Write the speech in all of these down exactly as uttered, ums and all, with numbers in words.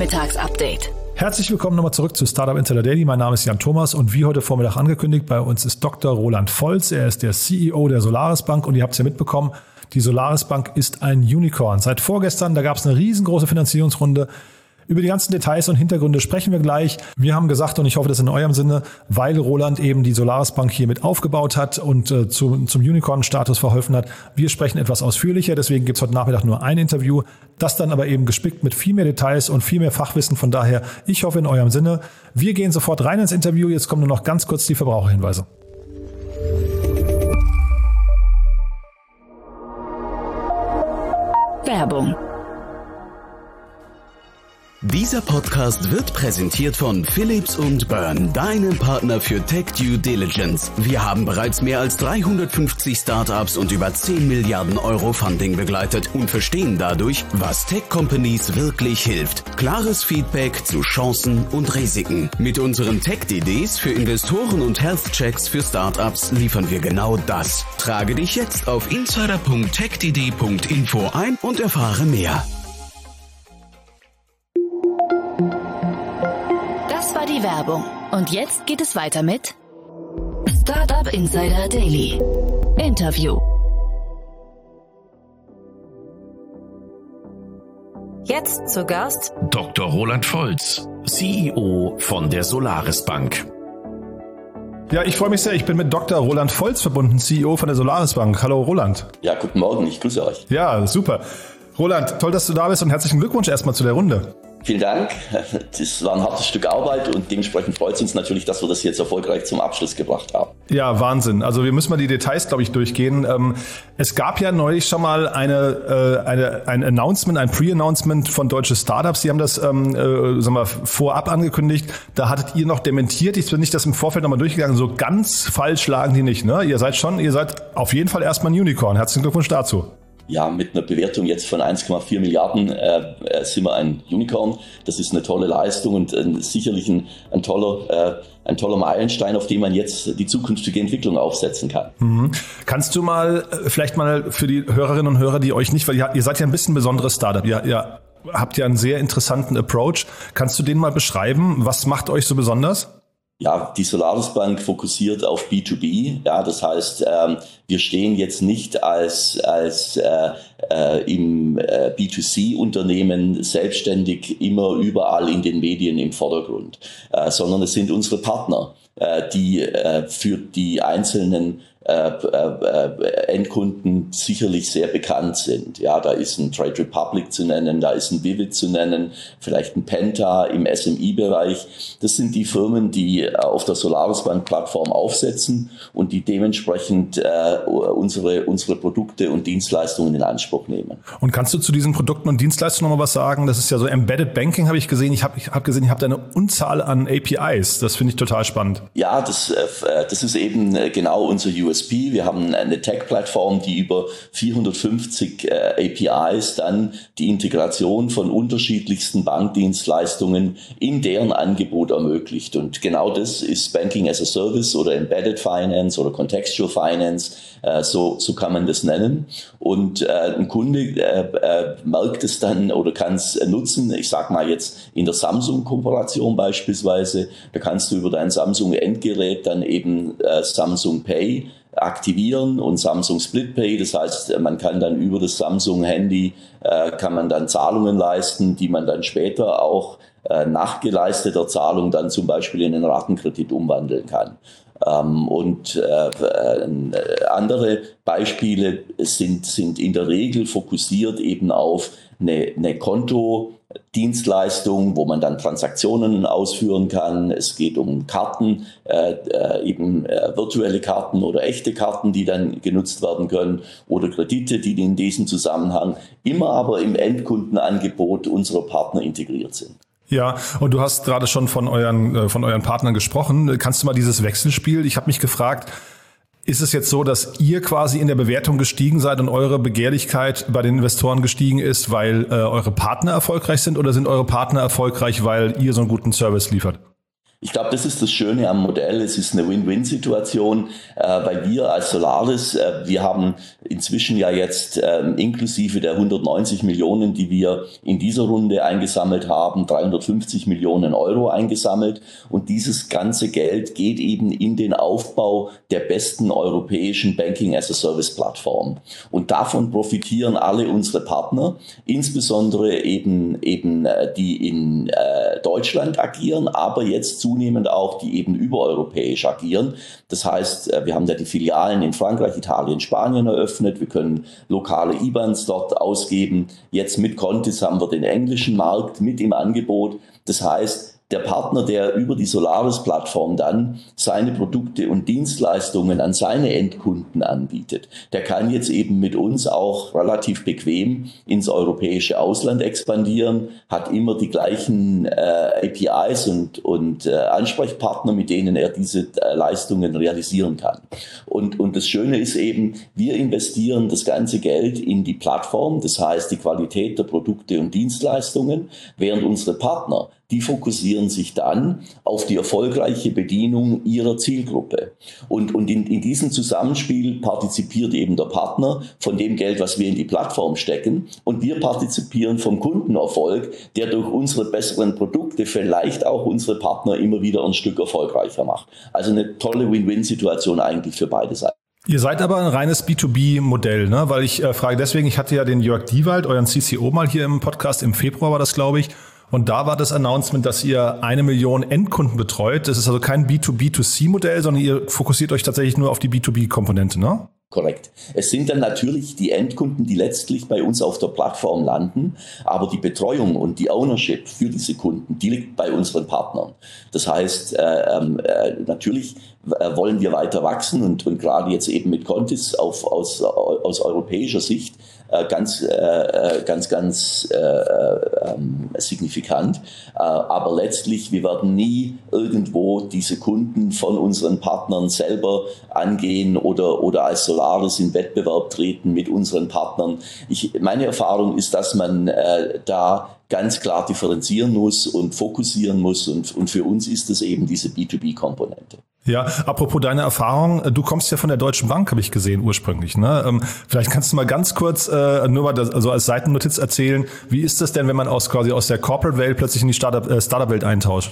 Vormittagsupdate. Herzlich willkommen nochmal zurück zu Startup Insider Daily. Mein Name ist Jan Thomas und wie heute Vormittag angekündigt, bei uns ist Doktor Roland Volz. Er ist der C E O der Solaris Bank und ihr habt es ja mitbekommen, die Solaris Bank ist ein Unicorn. Seit vorgestern, da gab es eine riesengroße Finanzierungsrunde. Über die ganzen Details und Hintergründe sprechen wir gleich. Wir haben gesagt, und ich hoffe, das ist in eurem Sinne, weil Roland eben die Solaris Bank hier mit aufgebaut hat und äh, zu, zum Unicorn-Status verholfen hat. Wir sprechen etwas ausführlicher, deswegen gibt es heute Nachmittag nur ein Interview. Das dann aber eben gespickt mit viel mehr Details und viel mehr Fachwissen. Von daher, ich hoffe in eurem Sinne. Wir gehen sofort rein ins Interview. Jetzt kommen nur noch ganz kurz die Verbraucherhinweise. Werbung. Dieser Podcast wird präsentiert von Philips und Byrne, deinem Partner für Tech Due Diligence. Wir haben bereits mehr als dreihundertfünfzig Startups und über zehn Milliarden Euro Funding begleitet und verstehen dadurch, was Tech-Companies wirklich hilft. Klares Feedback zu Chancen und Risiken. Mit unseren Tech-D Ds für Investoren und Health-Checks für Startups liefern wir genau das. Trage dich jetzt auf insider punkt tech d d punkt info ein und erfahre mehr. Das war die Werbung. Und jetzt geht es weiter mit Startup Insider Daily. Interview. Jetzt zu Gast Doktor Roland Volz, C E O von der Solaris Bank. Ja, ich freue mich sehr. Ich bin mit Doktor Roland Volz verbunden, C E O von der Solaris Bank. Hallo Roland. Ja, guten Morgen. Ich grüße euch. Ja, super. Roland, toll, dass du da bist und herzlichen Glückwunsch erstmal zu der Runde. Vielen Dank. Das war ein hartes Stück Arbeit und dementsprechend freut es uns natürlich, dass wir das jetzt erfolgreich zum Abschluss gebracht haben. Ja, Wahnsinn. Also wir müssen mal die Details, glaube ich, durchgehen. Es gab ja neulich schon mal eine, eine, ein Announcement, ein Pre-Announcement von deutschen Startups. Die haben das ähm, äh, sagen wir, vorab angekündigt. Da hattet ihr noch dementiert. Ich bin nicht das im Vorfeld nochmal durchgegangen. So ganz falsch lagen die nicht. Ne? Ihr seid schon, ihr seid auf jeden Fall erstmal ein Unicorn. Herzlichen Glückwunsch dazu. Ja, mit einer Bewertung jetzt von eins Komma vier Milliarden äh, sind wir ein Unicorn. Das ist eine tolle Leistung und äh, sicherlich ein, ein toller äh, ein toller Meilenstein, auf dem man jetzt die zukünftige Entwicklung aufsetzen kann. Mhm. Kannst du mal äh, vielleicht mal für die Hörerinnen und Hörer, die euch nicht, weil ihr, ihr seid ja ein bisschen ein besonderes Startup, ihr, ihr habt ja einen sehr interessanten Approach. Kannst du den mal beschreiben? Was macht euch so besonders? Ja, die Solaris Bank fokussiert auf B zwei B. Ja, das heißt, ähm, wir stehen jetzt nicht als als äh, äh, im äh, B zwei C Unternehmen selbstständig immer überall in den Medien im Vordergrund, äh, sondern es sind unsere Partner, äh, die äh, für die einzelnen Äh, äh, Endkunden sicherlich sehr bekannt sind. Ja, da ist ein Trade Republic zu nennen, da ist ein Vivid zu nennen, vielleicht ein Penta im S M I-Bereich. Das sind die Firmen, die auf der Solaris Bank Plattform aufsetzen und die dementsprechend äh, unsere, unsere Produkte und Dienstleistungen in Anspruch nehmen. Und kannst du zu diesen Produkten und Dienstleistungen noch mal was sagen? Das ist ja so Embedded Banking, habe ich gesehen. Ich habe ich hab gesehen, ihr habt eine Unzahl an A P Is. Das finde ich total spannend. Ja, das, äh, das ist eben genau unser U S P. Wir haben eine Tech-Plattform, die über vierhundertfünfzig äh, A P Is dann die Integration von unterschiedlichsten Bankdienstleistungen in deren Angebot ermöglicht. Und genau das ist Banking as a Service oder Embedded Finance oder Contextual Finance, äh, so, so kann man das nennen. Und äh, ein Kunde äh, äh, merkt es dann oder kann es nutzen. Ich sage mal jetzt in der Samsung-Kooperation beispielsweise, da kannst du über dein Samsung-Endgerät dann eben äh, Samsung Pay aktivieren und Samsung Split Pay. Das heißt, man kann dann über das Samsung-Handy äh, kann man dann Zahlungen leisten, die man dann später auch äh, nach geleisteter Zahlung dann zum Beispiel in einen Ratenkredit umwandeln kann. Ähm, und äh, äh, andere Beispiele sind, sind in der Regel fokussiert eben auf eine, eine Konto Dienstleistung, wo man dann Transaktionen ausführen kann. Es geht um Karten, äh, äh, eben äh, virtuelle Karten oder echte Karten, die dann genutzt werden können oder Kredite, die in diesem Zusammenhang immer aber im Endkundenangebot unserer Partner integriert sind. Ja, und du hast gerade schon von euren, äh, von euren Partnern gesprochen. Kannst du mal dieses Wechselspiel, ich habe mich gefragt, ist es jetzt so, dass ihr quasi in der Bewertung gestiegen seid und eure Begehrlichkeit bei den Investoren gestiegen ist, weil äh, eure Partner erfolgreich sind, oder sind eure Partner erfolgreich, weil ihr so einen guten Service liefert? Ich glaube, das ist das Schöne am Modell. Es ist eine Win-Win-Situation, äh, weil wir als Solaris, äh, wir haben inzwischen ja jetzt äh, inklusive der hundertneunzig Millionen, die wir in dieser Runde eingesammelt haben, dreihundertfünfzig Millionen Euro eingesammelt. Und dieses ganze Geld geht eben in den Aufbau der besten europäischen Banking-as-a-Service-Plattform. Und davon profitieren alle unsere Partner, insbesondere eben, eben äh, die in äh, Deutschland agieren, aber jetzt zunehmend auch, die eben übereuropäisch agieren. Das heißt, wir haben ja die Filialen in Frankreich, Italien, Spanien eröffnet. Wir können lokale I B A Ns dort ausgeben. Jetzt mit Contis haben wir den englischen Markt mit im Angebot. Das heißt, der Partner, der über die Solaris-Plattform dann seine Produkte und Dienstleistungen an seine Endkunden anbietet, der kann jetzt eben mit uns auch relativ bequem ins europäische Ausland expandieren, hat immer die gleichen äh, A P Is und, und äh, Ansprechpartner, mit denen er diese äh, Leistungen realisieren kann. Und, und das Schöne ist eben, wir investieren das ganze Geld in die Plattform, das heißt die Qualität der Produkte und Dienstleistungen, während unsere Partner, die fokussieren sich dann auf die erfolgreiche Bedienung ihrer Zielgruppe. Und, und in, in diesem Zusammenspiel partizipiert eben der Partner von dem Geld, was wir in die Plattform stecken. Und wir partizipieren vom Kundenerfolg, der durch unsere besseren Produkte vielleicht auch unsere Partner immer wieder ein Stück erfolgreicher macht. Also eine tolle Win-Win-Situation eigentlich für beide Seiten. Ihr seid aber ein reines B zwei B-Modell, ne? Weil ich äh, frage deswegen, ich hatte ja den Jörg Diewald, euren C C O, mal hier im Podcast, im Februar war das, glaube ich. Und da war das Announcement, dass ihr eine Million Endkunden betreut. Das ist also kein B zwei B zwei C-Modell, sondern ihr fokussiert euch tatsächlich nur auf die B zwei B-Komponente, ne? Korrekt. Es sind dann natürlich die Endkunden, die letztlich bei uns auf der Plattform landen, aber die Betreuung und die Ownership für diese Kunden, die liegt bei unseren Partnern. Das heißt, äh, äh, natürlich äh, wollen wir weiter wachsen und, und gerade jetzt eben mit Contis auf, aus, aus europäischer Sicht äh, ganz, äh, ganz, ganz äh, äh, signifikant. Äh, aber letztlich, wir werden nie irgendwo diese Kunden von unseren Partnern selber angehen oder, oder als Solaris in Wettbewerb treten mit unseren Partnern. Ich, meine Erfahrung ist, dass man äh, da ganz klar differenzieren muss und fokussieren muss. Und, und für uns ist es eben diese B zwei B-Komponente. Ja, apropos deine Erfahrung, du kommst ja von der Deutschen Bank, habe ich gesehen, ursprünglich. Ne? Ähm, vielleicht kannst du mal ganz kurz äh, nur mal das, also als Seitennotiz erzählen, wie ist das denn, wenn man aus quasi aus der Corporate-Welt plötzlich in die Startup, äh, Startup-Welt eintauscht?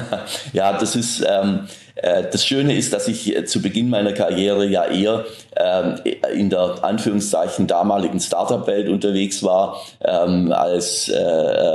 Ja, das ist ähm, äh, das Schöne ist, dass ich äh, zu Beginn meiner Karriere ja eher ähm, in der Anführungszeichen damaligen Startup-Welt unterwegs war, ähm, als äh,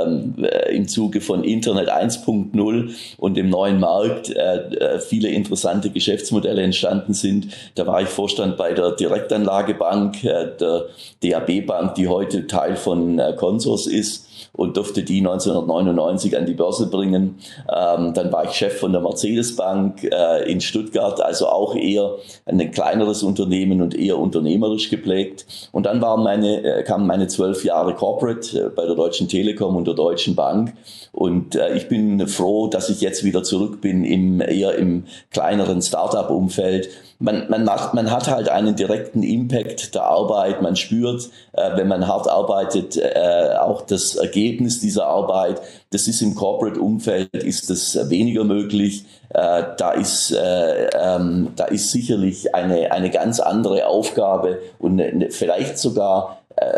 äh, im Zuge von Internet eins Punkt null und dem neuen Markt äh, viele interessante Geschäftsmodelle entstanden sind. Da war ich Vorstand bei der Direktanlagebank, äh, der D A B Bank, die heute Teil von äh, Consors ist, und durfte die neunzehnhundertneunundneunzig an die Börse bringen. Ähm, dann war ich Chef von der Mercedes-Bank äh, in Stuttgart, also auch eher ein kleineres Unternehmen und eher unternehmerisch geprägt. Und dann waren meine, äh, kamen meine zwölf Jahre Corporate äh, bei der Deutschen Telekom und der Deutschen Bank. Und äh, ich bin froh, dass ich jetzt wieder zurück bin, im, eher im kleineren Startup-Umfeld. Man, man, macht, man hat halt einen direkten Impact der Arbeit. Man spürt, äh, wenn man hart arbeitet, äh, auch das Ergebnis dieser Arbeit. Das ist im Corporate-Umfeld ist das weniger möglich. Äh, da ist, äh, ähm, da ist sicherlich eine, eine ganz andere Aufgabe und eine, vielleicht sogar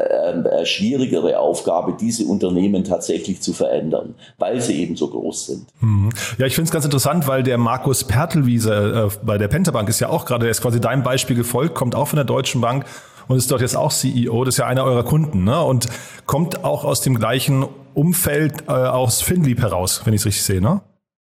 äh, schwierigere Aufgabe, diese Unternehmen tatsächlich zu verändern, weil sie eben so groß sind. Ja, ich finde es ganz interessant, weil der Markus Pertelwiese äh, bei der Pentabank ist ja auch gerade, der ist quasi deinem Beispiel gefolgt, kommt auch von der Deutschen Bank und ist dort jetzt auch C E O, das ist ja einer eurer Kunden, ne? Und kommt auch aus dem gleichen Umfeld äh, aus Finlieb heraus, wenn ich es richtig sehe, ne?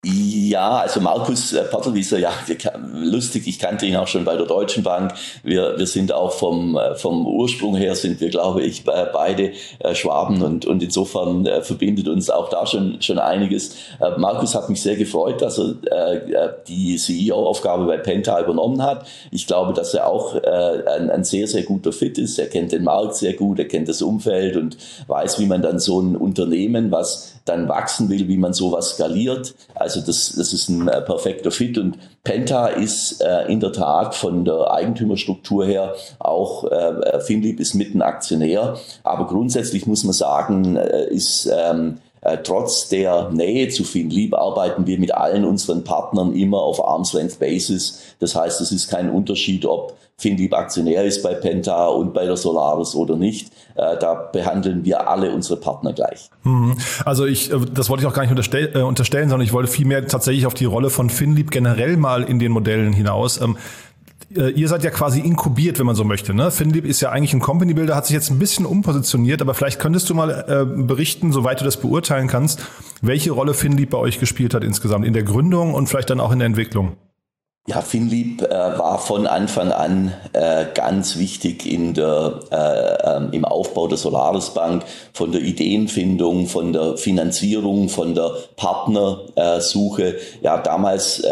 Ja, also Markus äh, Pertelwieser, ja, lustig, ich kannte ihn auch schon bei der Deutschen Bank. Wir, wir sind auch vom, äh, vom Ursprung her sind wir, glaube ich, beide äh, Schwaben und, und insofern äh, verbindet uns auch da schon, schon einiges. Äh, Markus hat mich sehr gefreut, dass er äh, die C E O-Aufgabe bei Penta übernommen hat. Ich glaube, dass er auch äh, ein, ein sehr, sehr guter Fit ist. Er kennt den Markt sehr gut, er kennt das Umfeld und weiß, wie man dann so ein Unternehmen, was dann wachsen will, wie man sowas skaliert. Also das, das ist ein äh, perfekter Fit und Penta ist äh, in der Tat von der Eigentümerstruktur her auch, äh, Finlieb ist Mittenaktionär, aber grundsätzlich muss man sagen, äh, ist ähm, Äh, trotz der Nähe zu FinLeap arbeiten wir mit allen unseren Partnern immer auf Arm's-Length-Basis. Das heißt, es ist kein Unterschied, ob FinLeap Aktionär ist bei Penta und bei der Solaris oder nicht. Äh, da behandeln wir alle unsere Partner gleich. Also ich, das wollte ich auch gar nicht unterstell, äh, unterstellen, sondern ich wollte vielmehr tatsächlich auf die Rolle von FinLeap generell mal in den Modellen hinaus. Ähm, Ihr seid ja quasi inkubiert, wenn man so möchte. Ne? FinLeap ist ja eigentlich ein Company Builder, hat sich jetzt ein bisschen umpositioniert, aber vielleicht könntest du mal äh, berichten, soweit du das beurteilen kannst, welche Rolle FinLeap bei euch gespielt hat insgesamt in der Gründung und vielleicht dann auch in der Entwicklung. Ja, FinLeap äh, war von Anfang an äh, ganz wichtig in der, äh, ähm, im Aufbau der Solaris Bank, von der Ideenfindung, von der Finanzierung, von der Partnersuche. Ja, damals äh,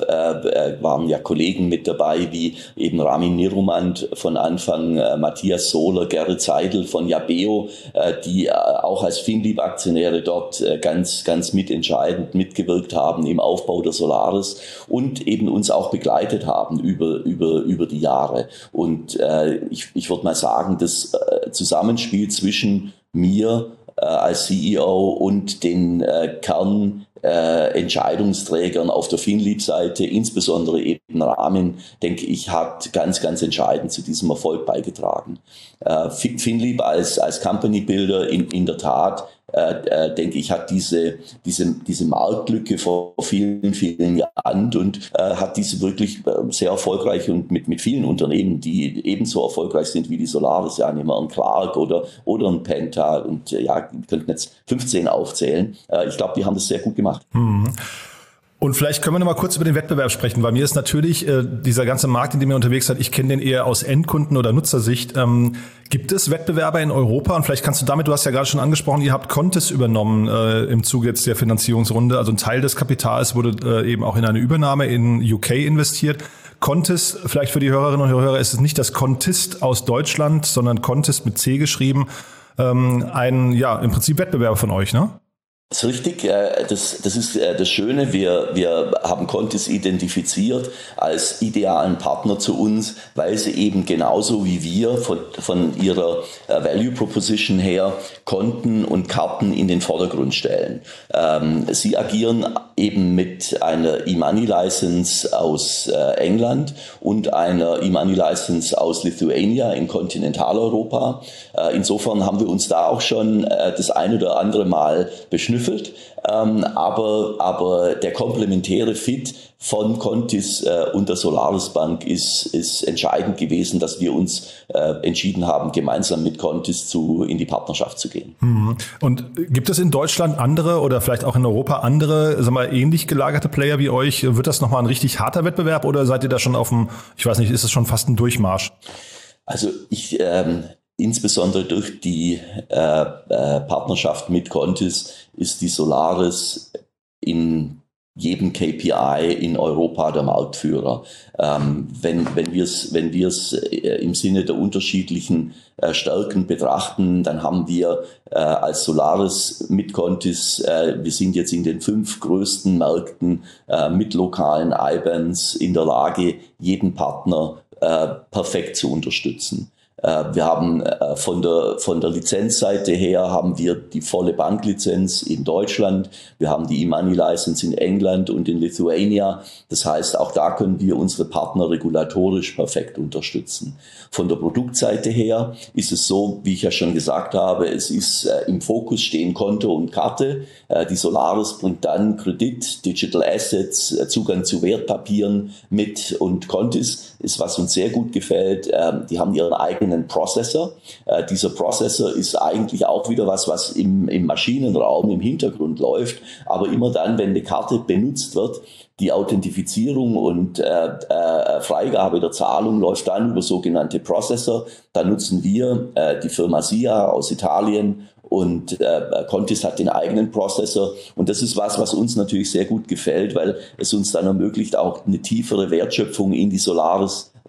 äh, waren ja Kollegen mit dabei, wie eben Ramin Nirumand von Anfang, äh, Matthias Sohler, Gerrit Seidel von Jabeo, äh, die äh, auch als FinLeap-Aktionäre dort äh, ganz, ganz mitentscheidend mitgewirkt haben im Aufbau der Solaris und eben uns auch auch begleitet haben über, über, über die Jahre. Und äh, ich, ich würde mal sagen, das äh, Zusammenspiel zwischen mir äh, als C E O und den äh, Kern Äh, Entscheidungsträgern auf der FinLeap-Seite, insbesondere eben Ramin, denke ich, hat ganz, ganz entscheidend zu diesem Erfolg beigetragen. Äh, FinLeap als, als Company Builder in, in der Tat, äh, äh, denke ich, hat diese, diese, diese Marktlücke vor vielen, vielen Jahren und äh, hat diese wirklich äh, sehr erfolgreich und mit, mit vielen Unternehmen, die ebenso erfolgreich sind wie die Solaris, ja, nehmen wir einen Clark oder, oder einen Penta und äh, ja, wir könnten jetzt fünfzehn aufzählen. Äh, ich glaube, die haben das sehr gut gemacht. Und vielleicht können wir noch mal kurz über den Wettbewerb sprechen, weil mir ist natürlich äh, dieser ganze Markt, in dem ihr unterwegs seid, ich kenne den eher aus Endkunden- oder Nutzersicht. Ähm, gibt es Wettbewerber in Europa? Und vielleicht kannst du damit, du hast ja gerade schon angesprochen, ihr habt Contis übernommen äh, im Zuge jetzt der Finanzierungsrunde. Also ein Teil des Kapitals wurde äh, eben auch in eine Übernahme in U K investiert. Contis, vielleicht für die Hörerinnen und Hörer, ist es nicht das Contist aus Deutschland, sondern Contist mit C geschrieben. Ähm, ein, ja, im Prinzip Wettbewerber von euch, ne? Das ist richtig, das, das ist das Schöne, wir, wir haben Contis identifiziert als idealen Partner zu uns, weil sie eben genauso wie wir von, von ihrer Value Proposition her Konten und Karten in den Vordergrund stellen. Sie agieren eben mit einer E-Money-License aus England und einer E-Money-License aus Lithuania in Kontinentaleuropa. Insofern haben wir uns da auch schon das ein oder andere Mal beschnüffelt. Ähm, aber, aber der komplementäre Fit von Contis äh, und der Solaris Bank ist, ist entscheidend gewesen, dass wir uns äh, entschieden haben, gemeinsam mit Contis zu, in die Partnerschaft zu gehen. Und gibt es in Deutschland andere oder vielleicht auch in Europa andere, sagen wir, ähnlich gelagerte Player wie euch? Wird das nochmal ein richtig harter Wettbewerb oder seid ihr da schon auf dem, ich weiß nicht, ist es schon fast ein Durchmarsch? Also ich... Ähm, Insbesondere durch die äh, äh, Partnerschaft mit Contis ist die Solaris in jedem K P I in Europa der Marktführer. Ähm, wenn wenn wir es wenn wir es äh, im Sinne der unterschiedlichen äh, Stärken betrachten, dann haben wir äh, als Solaris mit Contis, äh, wir sind jetzt in den fünf größten Märkten äh, mit lokalen I B A Ns in der Lage, jeden Partner äh, perfekt zu unterstützen. Wir haben von der, von der Lizenzseite her haben wir die volle Banklizenz in Deutschland. Wir haben die E-Money-License in England und in Lithuania. Das heißt, auch da können wir unsere Partner regulatorisch perfekt unterstützen. Von der Produktseite her ist es so, wie ich ja schon gesagt habe, es ist im Fokus stehen Konto und Karte. Die Solaris bringt dann Kredit, Digital Assets, Zugang zu Wertpapieren mit und Contis ist, was uns sehr gut gefällt. Die haben ihren eigenen Prozessor. Äh, dieser Prozessor ist eigentlich auch wieder was, was im, im Maschinenraum im Hintergrund läuft, aber immer dann, wenn eine Karte benutzt wird, die Authentifizierung und äh, äh, Freigabe der Zahlung läuft dann über sogenannte Prozessor. Da nutzen wir äh, die Firma S I A aus Italien und äh, Contis hat den eigenen Prozessor und das ist was, was uns natürlich sehr gut gefällt, weil es uns dann ermöglicht, auch eine tiefere Wertschöpfung in die Solaris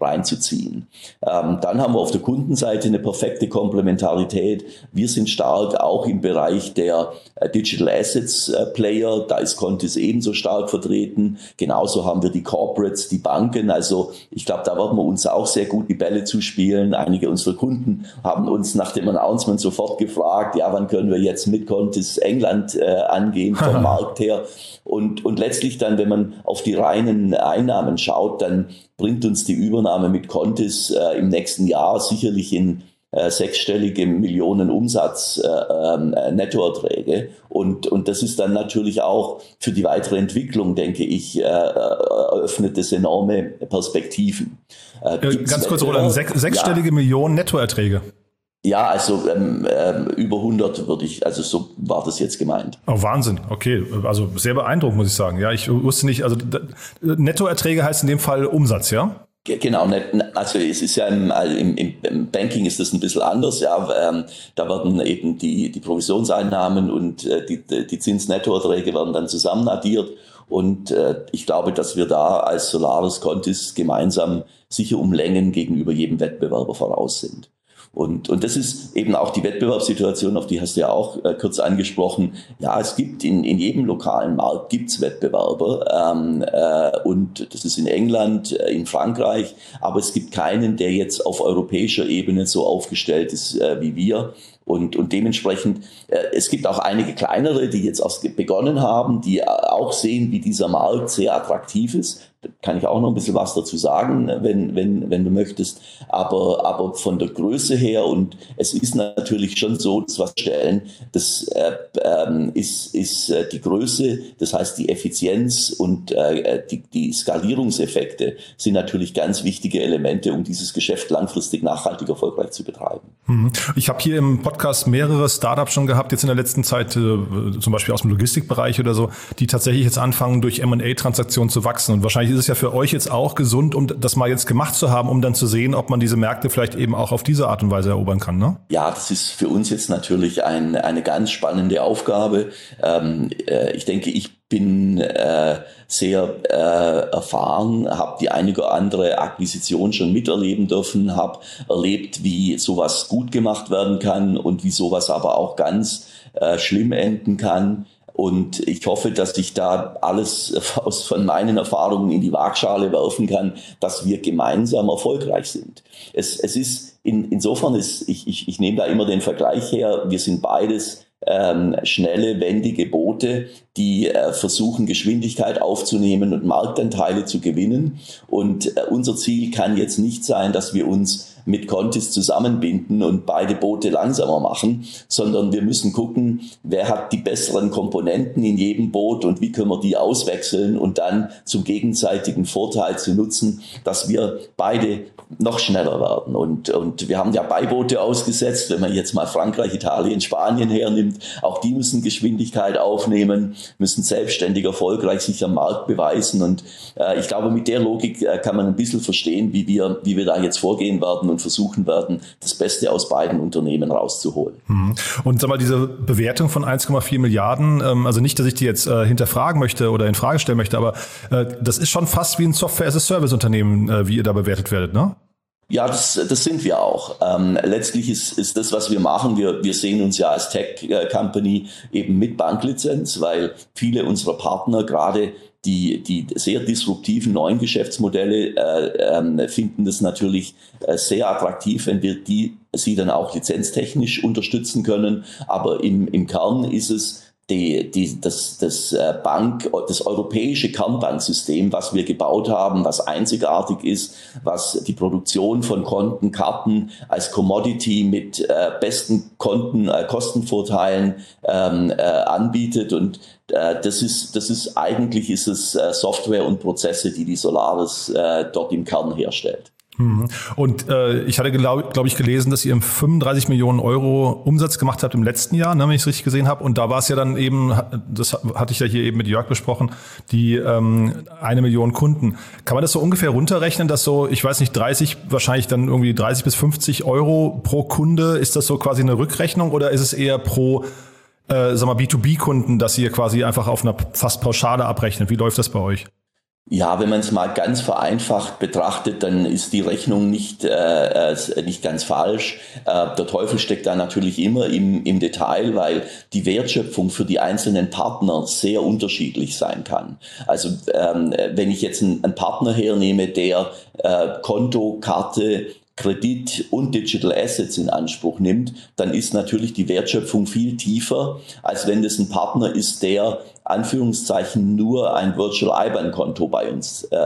reinzuziehen. Ähm, dann haben wir auf der Kundenseite eine perfekte Komplementarität. Wir sind stark auch im Bereich der äh, Digital Assets äh, Player. Da ist Contis ebenso stark vertreten. Genauso haben wir die Corporates, die Banken. Also ich glaube, da werden wir uns auch sehr gut die Bälle zuspielen. Einige unserer Kunden haben uns nach dem Announcement sofort gefragt, ja, wann können wir jetzt mit Contis England äh, angehen vom Markt her. Und, und letztlich dann, wenn man auf die reinen Einnahmen schaut, dann bringt uns die Übernahme mit Contis äh, im nächsten Jahr sicherlich in äh, sechsstellige Millionen Umsatz äh, äh, Nettoerträge. Und, und das ist dann natürlich auch für die weitere Entwicklung, denke ich, äh, eröffnet es enorme Perspektiven. Äh, Ganz kurz, Roland, sech, sechsstellige ja. Millionen Nettoerträge. Ja, also ähm, ähm, über hundert würde ich, also so war das jetzt gemeint. Oh, Wahnsinn, okay, also sehr beeindruckend, muss ich sagen. Ja, ich wusste nicht, also Nettoerträge heißt in dem Fall Umsatz, ja? Genau, also es ist ja im, im, im Banking ist das ein bisschen anders, ja, ähm, da werden eben die, die Provisionseinnahmen und äh, die, die Zinsnettoerträge werden dann zusammen addiert und äh, ich glaube, dass wir da als Solaris Contis gemeinsam sicher um Längen gegenüber jedem Wettbewerber voraus sind. Und, und das ist eben auch die Wettbewerbssituation, auf die hast du ja auch äh, kurz angesprochen. Ja, es gibt in, in jedem lokalen Markt gibt's Wettbewerber ähm, äh, und das ist in England, äh, in Frankreich, aber es gibt keinen, der jetzt auf europäischer Ebene so aufgestellt ist äh, wie wir. Und, und dementsprechend, äh, es gibt auch einige kleinere, die jetzt erst begonnen haben, die äh, auch sehen, wie dieser Markt sehr attraktiv ist. Da kann ich auch noch ein bisschen was dazu sagen, wenn, wenn, wenn du möchtest. Aber, aber von der Größe her, und es ist natürlich schon so, dass was stellen, das äh, ähm, ist, ist äh, die Größe, das heißt die Effizienz und äh, die, die Skalierungseffekte sind natürlich ganz wichtige Elemente, um dieses Geschäft langfristig nachhaltig erfolgreich zu betreiben. Ich habe hier im Podcast mehrere Startups schon gehabt, jetzt in der letzten Zeit, äh, zum Beispiel aus dem Logistikbereich oder so, die tatsächlich jetzt anfangen, durch M und A-Transaktionen zu wachsen. Und wahrscheinlich ist es ja für euch jetzt auch gesund, um das mal jetzt gemacht zu haben, um dann zu sehen, ob man diese Märkte vielleicht eben auch auf diese Art und Weise erobern kann, ne? Ja, das ist für uns jetzt natürlich ein, eine ganz spannende Aufgabe. Ähm, äh, ich denke, ich bin äh, sehr äh, erfahren, habe die eine oder andere Akquisition schon miterleben dürfen, habe erlebt, wie sowas gut gemacht werden kann und wie sowas aber auch ganz äh, schlimm enden kann. Und ich hoffe, dass ich da alles aus, von meinen Erfahrungen in die Waagschale werfen kann, dass wir gemeinsam erfolgreich sind. Es, es ist in, insofern ist, ich, ich, ich nehme da immer den Vergleich her, wir sind beides ähm, schnelle, wendige Boote, die äh, versuchen, Geschwindigkeit aufzunehmen und Marktanteile zu gewinnen. Und äh, unser Ziel kann jetzt nicht sein, dass wir uns mit Contis zusammenbinden und beide Boote langsamer machen, sondern wir müssen gucken, wer hat die besseren Komponenten in jedem Boot und wie können wir die auswechseln und dann zum gegenseitigen Vorteil zu nutzen, dass wir beide noch schneller werden. Und, und wir haben ja Beiboote ausgesetzt, wenn man jetzt mal Frankreich, Italien, Spanien hernimmt, auch die müssen Geschwindigkeit aufnehmen, müssen selbstständig erfolgreich sich am Markt beweisen. Und äh, ich glaube, mit der Logik äh, kann man ein bisschen verstehen, wie wir, wie wir da jetzt vorgehen werden und versuchen werden, das Beste aus beiden Unternehmen rauszuholen. Und sag mal, diese Bewertung von eins Komma vier Milliarden, also nicht, dass ich die jetzt äh, hinterfragen möchte oder in Frage stellen möchte, aber äh, das ist schon fast wie ein Software-as-a-Service-Unternehmen, äh, wie ihr da bewertet werdet, ne? Ja, das, das sind wir auch. Ähm, letztlich ist, ist das, was wir machen, wir, wir sehen uns ja als Tech-Company eben mit Banklizenz, weil viele unserer Partner gerade Die, die sehr disruptiven neuen Geschäftsmodelle äh, äh, finden das natürlich äh, sehr attraktiv, wenn wir die, sie dann auch lizenztechnisch unterstützen können. Aber im, im Kern ist es die, die, das, das Bank, das europäische Kernbanksystem, was wir gebaut haben, was einzigartig ist, was die Produktion von Konten, Karten als Commodity mit äh, besten Konten, äh, Kostenvorteilen ähm, äh, anbietet. Und äh, das ist, das ist eigentlich ist es äh, Software und Prozesse, die die Solaris äh, dort im Kern herstellt. Und äh, ich hatte, glaube glaub ich, gelesen, dass ihr fünfunddreißig Millionen Euro Umsatz gemacht habt im letzten Jahr, ne, wenn ich es richtig gesehen habe. Und da war es ja dann eben, das hatte ich ja hier eben mit Jörg besprochen, die ähm, eine Million Kunden. Kann man das so ungefähr runterrechnen, dass so, ich weiß nicht, dreißig, wahrscheinlich dann irgendwie dreißig bis fünfzig Euro pro Kunde, ist das so quasi eine Rückrechnung oder ist es eher pro, äh, sag mal, B zwei B Kunden, dass ihr quasi einfach auf einer fast Pauschale abrechnet? Wie läuft das bei euch? Ja, wenn man es mal ganz vereinfacht betrachtet, dann ist die Rechnung nicht, äh, nicht ganz falsch. Äh, der Teufel steckt da natürlich immer im, im Detail, weil die Wertschöpfung für die einzelnen Partner sehr unterschiedlich sein kann. Also ähm, wenn ich jetzt einen, einen Partner hernehme, der äh, Konto, Karte, Kredit und Digital Assets in Anspruch nimmt, dann ist natürlich die Wertschöpfung viel tiefer, als wenn das ein Partner ist, der Anführungszeichen nur ein Virtual I B A N-Konto bei uns äh,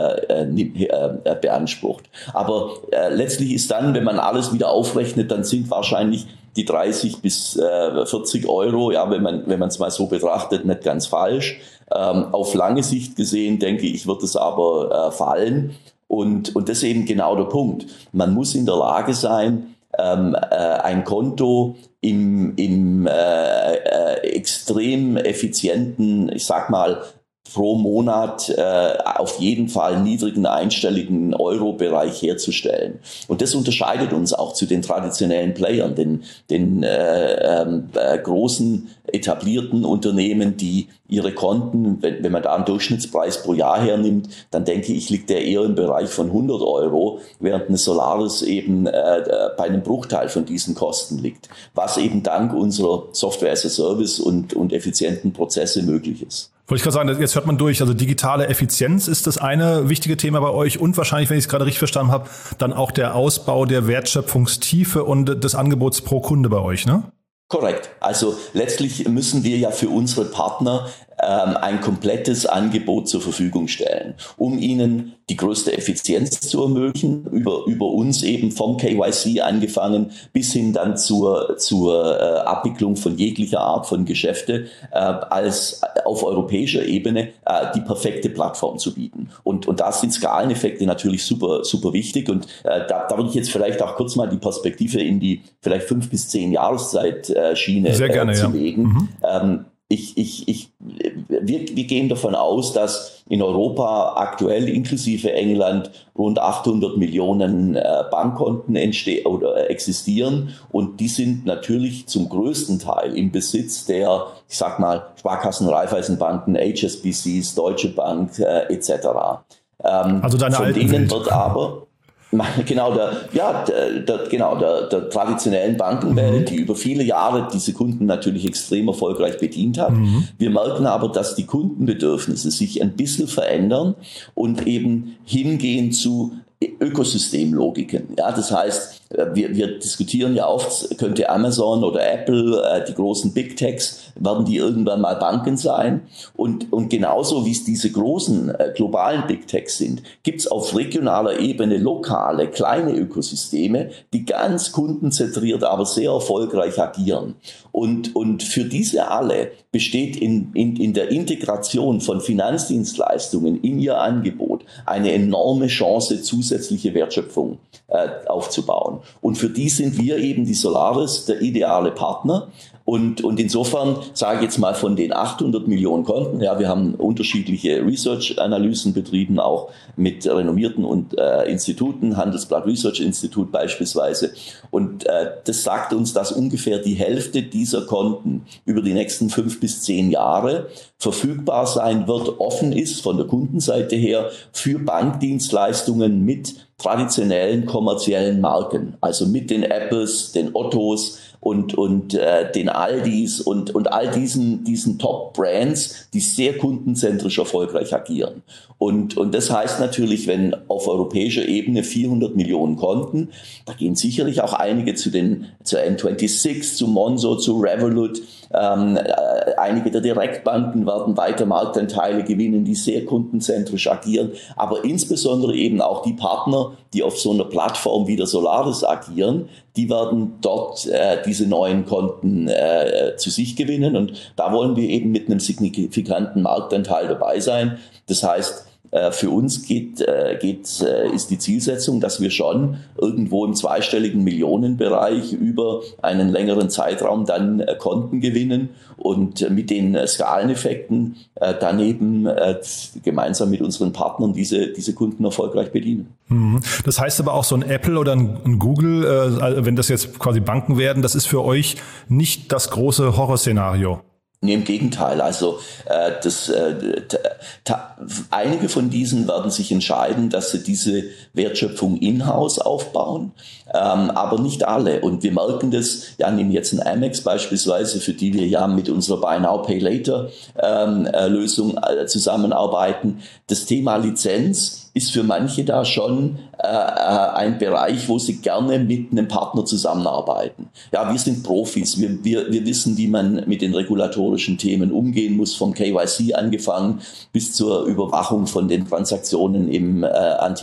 äh, beansprucht. Aber äh, letztlich ist dann, wenn man alles wieder aufrechnet, dann sind wahrscheinlich die dreißig bis vierzig Euro, ja, wenn man wenn man es mal so betrachtet, nicht ganz falsch. Ähm, auf lange Sicht gesehen, denke ich, wird es aber äh, fallen. Und, und das ist eben genau der Punkt. Man muss in der Lage sein, ähm, äh, ein Konto im, im äh, äh, extrem effizienten, ich sag mal, pro Monat äh, auf jeden Fall niedrigen einstelligen Euro-Bereich herzustellen. Und das unterscheidet uns auch zu den traditionellen Playern, den, den äh, äh, großen etablierten Unternehmen, die ihre Konten, wenn, wenn man da einen Durchschnittspreis pro Jahr hernimmt, dann denke ich, liegt der eher im Bereich von hundert Euro, während eine Solaris eben äh, bei einem Bruchteil von diesen Kosten liegt, was eben dank unserer Software as a Service und, und effizienten Prozesse möglich ist. Wollte ich gerade sagen, jetzt hört man durch, also digitale Effizienz ist das eine wichtige Thema bei euch und wahrscheinlich, wenn ich es gerade richtig verstanden habe, dann auch der Ausbau der Wertschöpfungstiefe und des Angebots pro Kunde bei euch, ne? Korrekt. Also letztlich müssen wir ja für unsere Partner ähm, ein komplettes Angebot zur Verfügung stellen, um ihnen die größte Effizienz zu ermöglichen, über, über uns eben vom K Y C angefangen bis hin dann zur, zur äh, Abwicklung von jeglicher Art von Geschäfte, äh, als auf europäischer Ebene äh, die perfekte Plattform zu bieten. Und, und da sind Skaleneffekte natürlich super, super wichtig. Und äh, da, da würde ich jetzt vielleicht auch kurz mal die Perspektive in die vielleicht fünf bis zehn Jahreszeit äh, Schiene Sehr gerne, äh, zu ja. legen. Mhm. Ähm, Ich, ich, ich, wir, wir gehen davon aus, dass in Europa aktuell inklusive England rund achthundert Millionen äh, Bankkonten entstehen oder existieren und die sind natürlich zum größten Teil im Besitz der, ich sag mal, Sparkassen, Raiffeisenbanken, H S B Cs, Deutsche Bank äh, et cetera. Ähm, also deine von alten denen Welt. wird aber Genau, der, ja, der, der, genau, der, der traditionellen Bankenwelt, mhm. die über viele Jahre diese Kunden natürlich extrem erfolgreich bedient hat. Mhm. Wir merken aber, dass die Kundenbedürfnisse sich ein bisschen verändern und eben hingehen zu Ökosystemlogiken. Ja, das heißt, wir, wir diskutieren ja oft, könnte Amazon oder Apple, die großen Big Techs, werden die irgendwann mal Banken sein? Und, und genauso wie es diese großen globalen Big Techs sind, gibt es auf regionaler Ebene lokale, kleine Ökosysteme, die ganz kundenzentriert, aber sehr erfolgreich agieren. Und, und für diese alle besteht in, in, in der Integration von Finanzdienstleistungen in ihr Angebot eine enorme Chance, zusätzliche Wertschöpfung äh, aufzubauen. Und für die sind wir eben die Solaris der ideale Partner. Und, und insofern sage ich jetzt mal von den achthundert Millionen Konten, ja, wir haben unterschiedliche Research-Analysen betrieben, auch mit renommierten und, äh, Instituten, Handelsblatt Research Institute beispielsweise. Und äh, das sagt uns, dass ungefähr die Hälfte dieser Konten über die nächsten fünf bis zehn Jahre verfügbar sein wird, offen ist von der Kundenseite her für Bankdienstleistungen mit traditionellen kommerziellen Marken, also mit den Apples, den Ottos, und, und äh, den Aldis und, und all diesen, diesen Top-Brands, die sehr kundenzentrisch erfolgreich agieren. Und, und das heißt natürlich, wenn auf europäischer Ebene vierhundert Millionen Konten, da gehen sicherlich auch einige zu den zur N sechsundzwanzig, zu Monzo, zu Revolut. Ähm, äh, einige der Direktbanken werden weiter Marktanteile gewinnen, die sehr kundenzentrisch agieren, aber insbesondere eben auch die Partner, die auf so einer Plattform wie der Solaris agieren, die werden dort äh, diese neuen Konten äh, zu sich gewinnen und da wollen wir eben mit einem signifikanten Marktanteil dabei sein. Das heißt, für uns geht, geht, ist die Zielsetzung, dass wir schon irgendwo im zweistelligen Millionenbereich über einen längeren Zeitraum dann Konten gewinnen und mit den Skaleneffekten dann eben gemeinsam mit unseren Partnern diese, diese Kunden erfolgreich bedienen. Das heißt aber auch so ein Apple oder ein Google, wenn das jetzt quasi Banken werden, das ist für euch nicht das große Horrorszenario. Nee, im Gegenteil. Also äh, das, äh, ta, einige von diesen werden sich entscheiden, dass sie diese Wertschöpfung in-house aufbauen, ähm, aber nicht alle. Und wir merken das, ja, nehmen jetzt ein Amex beispielsweise, für die wir ja mit unserer Buy Now, Pay Later ähm, äh, Lösung äh, zusammenarbeiten. Das Thema Lizenz ist für manche da schon äh, ein Bereich, wo sie gerne mit einem Partner zusammenarbeiten. Ja, wir sind Profis, wir, wir, wir wissen, wie man mit den regulatorischen Themen umgehen muss, vom K Y C angefangen bis zur Überwachung von den Transaktionen im äh,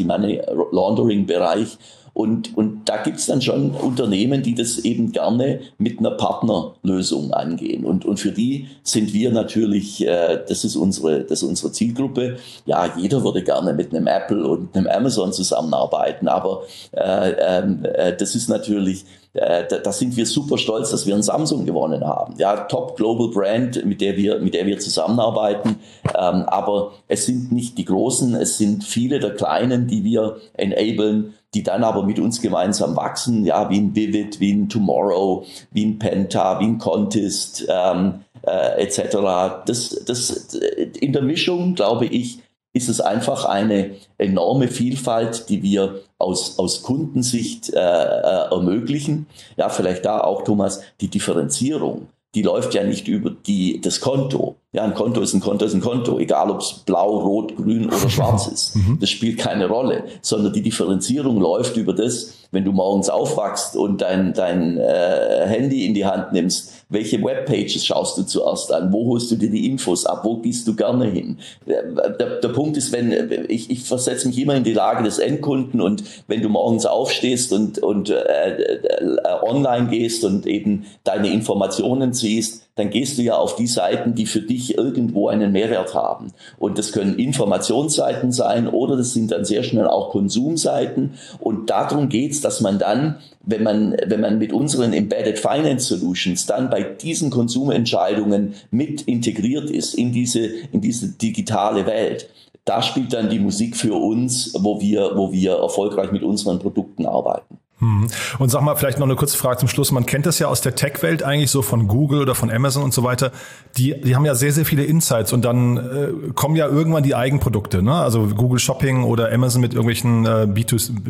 Anti-Money-Laundering-Bereich. Und, und da gibt's dann schon Unternehmen, die das eben gerne mit einer Partnerlösung angehen. Und, und für die sind wir natürlich, äh, das ist unsere, das ist unsere Zielgruppe. Ja, jeder würde gerne mit einem Apple und einem Amazon zusammenarbeiten, aber äh, äh, das ist natürlich, äh, da, da sind wir super stolz, dass wir einen Samsung gewonnen haben. Ja, Top Global Brand, mit der wir, mit der wir zusammenarbeiten. Ähm, aber es sind nicht die Großen, es sind viele der Kleinen, die wir enablen, die dann aber mit uns gemeinsam wachsen, ja, wie ein Vivid, wie ein Tomorrow, wie ein Penta, wie ein Contest, ähm, äh, et cetera. Das, das, in der Mischung, glaube ich, ist es einfach eine enorme Vielfalt, die wir aus, aus Kundensicht äh, äh, ermöglichen. Ja, vielleicht da auch, Thomas, die Differenzierung, die läuft ja nicht über die, das Konto. Ja, ein Konto ist ein Konto ist ein Konto, egal ob es blau, rot, grün oder schwarz ist. Das spielt keine Rolle, sondern die Differenzierung läuft über das, wenn du morgens aufwachst und dein, dein äh, Handy in die Hand nimmst, welche Webpages schaust du zuerst an, wo holst du dir die Infos ab, wo gehst du gerne hin. Der, der Punkt ist, wenn ich, ich versetze mich immer in die Lage des Endkunden und wenn du morgens aufstehst und, und äh, äh, online gehst und eben deine Informationen ziehst, dann gehst du ja auf die Seiten, die für dich irgendwo einen Mehrwert haben. Und das können Informationsseiten sein oder das sind dann sehr schnell auch Konsumseiten. Und darum geht's, dass man dann, wenn man, wenn man mit unseren Embedded Finance Solutions dann bei diesen Konsumentscheidungen mit integriert ist in diese, in diese digitale Welt, da spielt dann die Musik für uns, wo wir, wo wir erfolgreich mit unseren Produkten arbeiten. Und sag mal, vielleicht noch eine kurze Frage zum Schluss. Man kennt das ja aus der Tech-Welt eigentlich so von Google oder von Amazon und so weiter. Die, die haben ja sehr, sehr viele Insights und dann äh, kommen ja irgendwann die Eigenprodukte, ne? Also Google Shopping oder Amazon mit irgendwelchen äh, B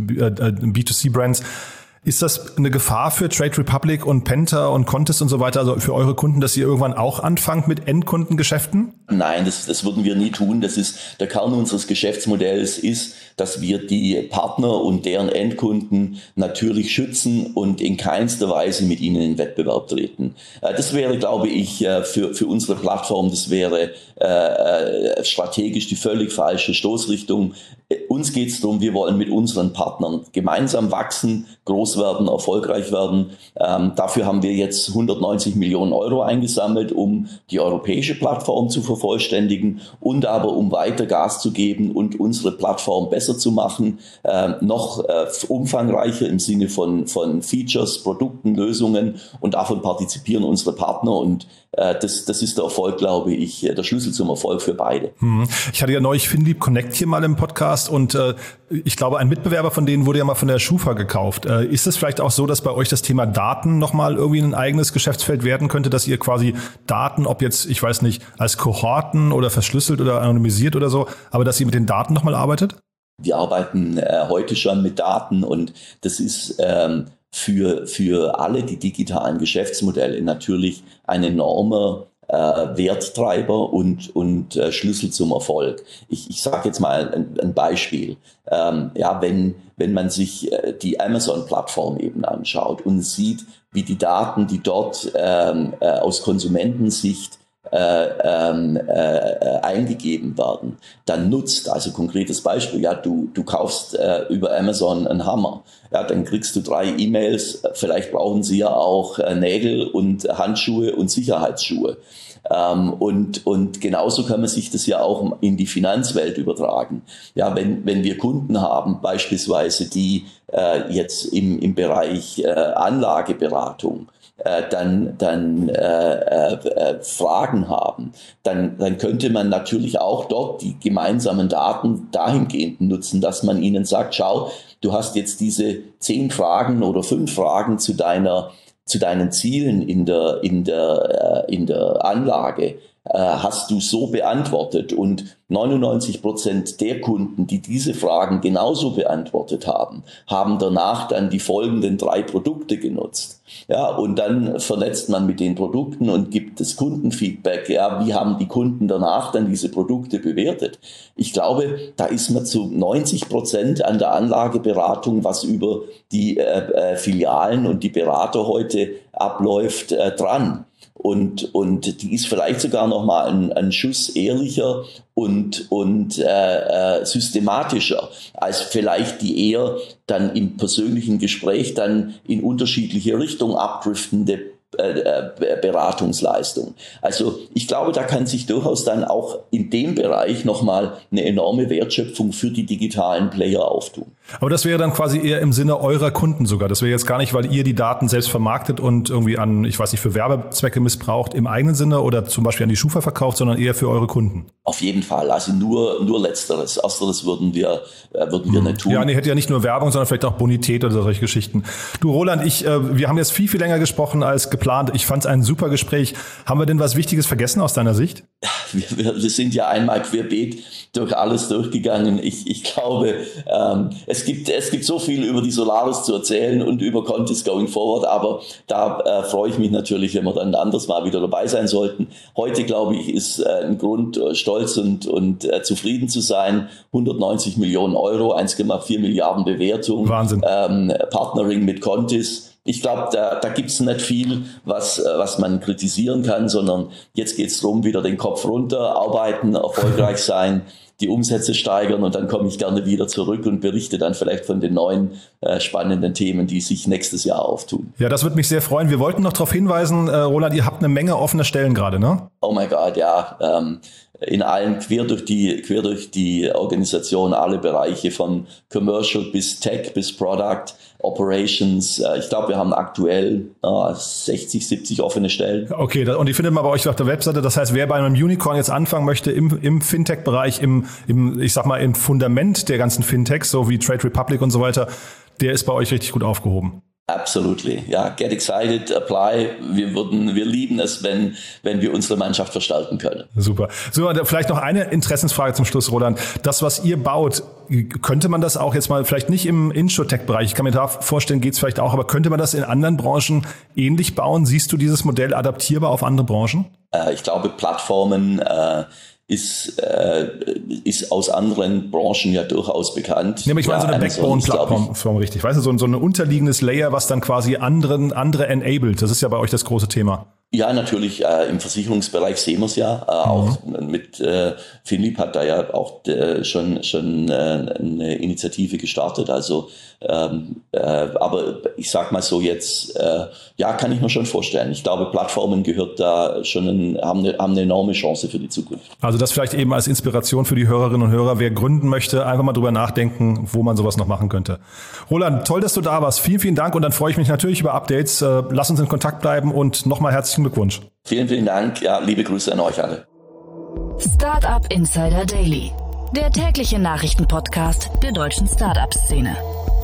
zwei C Brands. Ist das eine Gefahr für Trade Republic und Penta und Contest und so weiter, also für eure Kunden, dass ihr irgendwann auch anfangt mit Endkundengeschäften? Nein, das, das würden wir nie tun. Das ist der Kern unseres Geschäftsmodells ist, dass wir die Partner und deren Endkunden natürlich schützen und in keinster Weise mit ihnen in Wettbewerb treten. Das wäre, glaube ich, für, für unsere Plattform, das wäre äh, strategisch die völlig falsche Stoßrichtung. Uns geht es darum, wir wollen mit unseren Partnern gemeinsam wachsen, groß werden, erfolgreich werden. Ähm, dafür haben wir jetzt hundertneunzig Millionen Euro eingesammelt, um die europäische Plattform zu vervollständigen und aber um weiter Gas zu geben und unsere Plattform besser zu machen, äh, noch äh, umfangreicher im Sinne von, von Features, Produkten, Lösungen, und davon partizipieren unsere Partner und äh, das, das ist der Erfolg, glaube ich, der Schlüssel zum Erfolg für beide. Hm. Ich hatte ja neulich Finlieb Connect hier mal im Podcast und äh, ich glaube, ein Mitbewerber von denen wurde ja mal von der Schufa gekauft. Äh, ist es vielleicht auch so, dass bei euch das Thema Daten nochmal irgendwie ein eigenes Geschäftsfeld werden könnte, dass ihr quasi Daten, ob jetzt, ich weiß nicht, als Kohorten oder verschlüsselt oder anonymisiert oder so, aber dass ihr mit den Daten nochmal arbeitet? Wir arbeiten äh, heute schon mit Daten und das ist ähm, für, für alle die digitalen Geschäftsmodelle natürlich ein enormer äh, Werttreiber und, und äh, Schlüssel zum Erfolg. Ich, ich sage jetzt mal ein, ein Beispiel. Ähm, ja, wenn, wenn man sich äh, die Amazon-Plattform eben anschaut und sieht, wie die Daten, die dort ähm, äh, aus Konsumentensicht Äh, äh, eingegeben werden, dann nutzt, also konkretes Beispiel, ja, du, du kaufst äh, über Amazon einen Hammer, ja, dann kriegst du drei E-Mails, vielleicht brauchen sie ja auch äh, Nägel und Handschuhe und Sicherheitsschuhe. Ähm, und, und genauso kann man sich das ja auch in die Finanzwelt übertragen. Ja, wenn, wenn wir Kunden haben, beispielsweise, die äh, jetzt im, im Bereich äh, Anlageberatung Äh, dann, dann äh, äh, Fragen haben, dann, dann könnte man natürlich auch dort die gemeinsamen Daten dahingehend nutzen, dass man ihnen sagt, schau, du hast jetzt diese zehn Fragen oder fünf Fragen zu deiner zu deinen Zielen in der, in der, in der Anlage hast du so beantwortet, und neunundneunzig Prozent der Kunden, die diese Fragen genauso beantwortet haben, haben danach dann die folgenden drei Produkte genutzt. Ja, und dann vernetzt man mit den Produkten und gibt das Kundenfeedback. Ja, wie haben die Kunden danach dann diese Produkte bewertet? Ich glaube, da ist man zu neunzig Prozent an der Anlageberatung, was über die äh, Filialen und die Berater heute abläuft, äh, dran. Und, und die ist vielleicht sogar noch mal ein, ein Schuss ehrlicher und, und äh, äh, systematischer als vielleicht die eher dann im persönlichen Gespräch dann in unterschiedliche Richtungen abdriftende äh, Beratungsleistung. Also ich glaube, da kann sich durchaus dann auch in dem Bereich nochmal eine enorme Wertschöpfung für die digitalen Player auftun. Aber das wäre dann quasi eher im Sinne eurer Kunden sogar. Das wäre jetzt gar nicht, weil ihr die Daten selbst vermarktet und irgendwie an, ich weiß nicht, für Werbezwecke missbraucht im eigenen Sinne oder zum Beispiel an die Schufa verkauft, sondern eher für eure Kunden. Auf jeden Fall. Also nur, nur Letzteres. Ersteres würden wir, äh, würden wir hm. nicht tun. Ja, nee, hätte ja nicht nur Werbung, sondern vielleicht auch Bonität oder solche Geschichten. Du, Roland, ich, äh, wir haben jetzt viel, viel länger gesprochen als geplant. Ich fand es ein super Gespräch. Haben wir denn was Wichtiges vergessen aus deiner Sicht? Wir, wir, wir sind ja einmal querbeet durch alles durchgegangen. Ich, ich glaube, ähm, es gibt, es gibt so viel über die Solaris zu erzählen und über Contis going forward, aber da äh, freue ich mich natürlich, wenn wir dann anders mal wieder dabei sein sollten. Heute, glaube ich, ist äh, ein Grund, äh, stolz und, und äh, zufrieden zu sein. hundertneunzig Millionen Euro, eins Komma vier Milliarden Bewertung. Wahnsinn. Ähm, Partnering mit Contis. Ich glaube, da, da gibt's nicht viel, was, was man kritisieren kann, sondern jetzt geht's darum, wieder den Kopf runter, arbeiten, erfolgreich sein, die Umsätze steigern, und dann komme ich gerne wieder zurück und berichte dann vielleicht von den neuen äh, spannenden Themen, die sich nächstes Jahr auftun. Ja, das würde mich sehr freuen. Wir wollten noch darauf hinweisen, äh, Roland, ihr habt eine Menge offener Stellen gerade, ne? Oh mein Gott, ja. Ähm, in allen, quer durch die, quer durch die Organisation, alle Bereiche von Commercial bis Tech bis Product, Operations. Ich glaube, wir haben aktuell äh, sechzig, siebzig offene Stellen. Okay, und die findet man bei euch auf der Webseite. Das heißt, wer bei einem Unicorn jetzt anfangen möchte im, im Fintech-Bereich, im, im, ich sag mal, im Fundament der ganzen Fintechs, so wie Trade Republic und so weiter, der ist bei euch richtig gut aufgehoben. Absolutely. Ja, get excited, apply. Wir würden, wir lieben es, wenn, wenn wir unsere Mannschaft verstärken können. Super. So, vielleicht noch eine Interessensfrage zum Schluss, Roland. Das, was ihr baut, könnte man das auch jetzt mal, vielleicht nicht im Insurtech-Bereich, ich kann mir da vorstellen, geht es vielleicht auch, aber könnte man das in anderen Branchen ähnlich bauen? Siehst du dieses Modell adaptierbar auf andere Branchen? Äh, ich glaube, Plattformen, äh, ist, äh, ist aus anderen Branchen ja durchaus bekannt. Ja, aber ich meine ja, so eine Backbone-Plattform, richtig. Weißt du, so, so ein unterliegendes Layer, was dann quasi anderen, andere enabled. Das ist ja bei euch das große Thema. Ja, natürlich, äh, im Versicherungsbereich sehen wir es ja. Äh, mhm. Auch mit äh, Philipp hat da ja auch äh, schon, schon äh, eine Initiative gestartet. Also, ähm, äh, aber ich sag mal so jetzt, äh, ja, kann ich mir schon vorstellen. Ich glaube, Plattformen gehört da schon, ein, haben, eine, haben eine enorme Chance für die Zukunft. Also das vielleicht eben als Inspiration für die Hörerinnen und Hörer. Wer gründen möchte, einfach mal drüber nachdenken, wo man sowas noch machen könnte. Roland, toll, dass du da warst. Vielen, vielen Dank, und dann freue ich mich natürlich über Updates. Äh, lass uns in Kontakt bleiben und nochmal herzlichen Glückwunsch. Vielen, vielen Dank. Ja, liebe Grüße an euch alle. Startup Insider Daily, der tägliche Nachrichtenpodcast der deutschen Startup-Szene.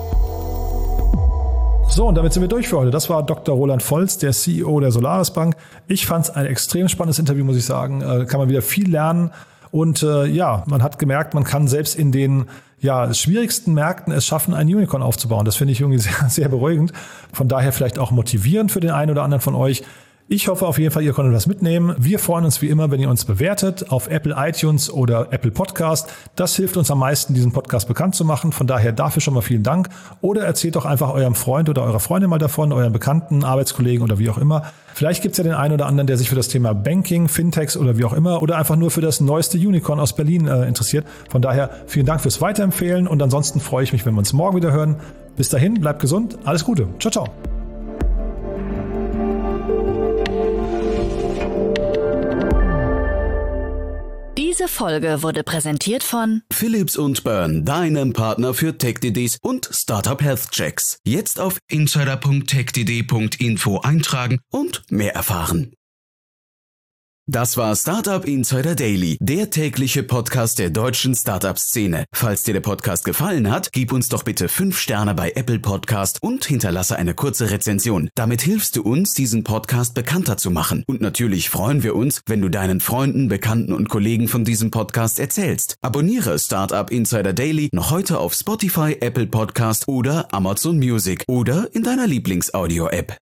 So, und damit sind wir durch für heute. Das war Doktor Roland Volz, der C E O der Solaris Bank. Ich fand es ein extrem spannendes Interview, muss ich sagen. Äh, kann man wieder viel lernen. Und äh, ja, man hat gemerkt, man kann selbst in den ja, schwierigsten Märkten es schaffen, ein Unicorn aufzubauen. Das finde ich irgendwie sehr, sehr beruhigend. Von daher vielleicht auch motivierend für den einen oder anderen von euch. Ich hoffe auf jeden Fall, ihr konntet was mitnehmen. Wir freuen uns wie immer, wenn ihr uns bewertet auf Apple iTunes oder Apple Podcast. Das hilft uns am meisten, diesen Podcast bekannt zu machen. Von daher dafür schon mal vielen Dank. Oder erzählt doch einfach eurem Freund oder eurer Freundin mal davon, euren Bekannten, Arbeitskollegen oder wie auch immer. Vielleicht gibt es ja den einen oder anderen, der sich für das Thema Banking, Fintechs oder wie auch immer oder einfach nur für das neueste Unicorn aus Berlin äh, interessiert. Von daher vielen Dank fürs Weiterempfehlen, und ansonsten freue ich mich, wenn wir uns morgen wieder hören. Bis dahin, bleibt gesund. Alles Gute. Ciao, ciao. Diese Folge wurde präsentiert von Philips und Byrne, deinem Partner für Tech-D Ds und Startup Health Checks. Jetzt auf insider punkt tech d d punkt info eintragen und mehr erfahren. Das war Startup Insider Daily, der tägliche Podcast der deutschen Startup-Szene. Falls dir der Podcast gefallen hat, gib uns doch bitte fünf Sterne bei Apple Podcast und hinterlasse eine kurze Rezension. Damit hilfst du uns, diesen Podcast bekannter zu machen. Und natürlich freuen wir uns, wenn du deinen Freunden, Bekannten und Kollegen von diesem Podcast erzählst. Abonniere Startup Insider Daily noch heute auf Spotify, Apple Podcast oder Amazon Music oder in deiner Lieblings-Audio-App.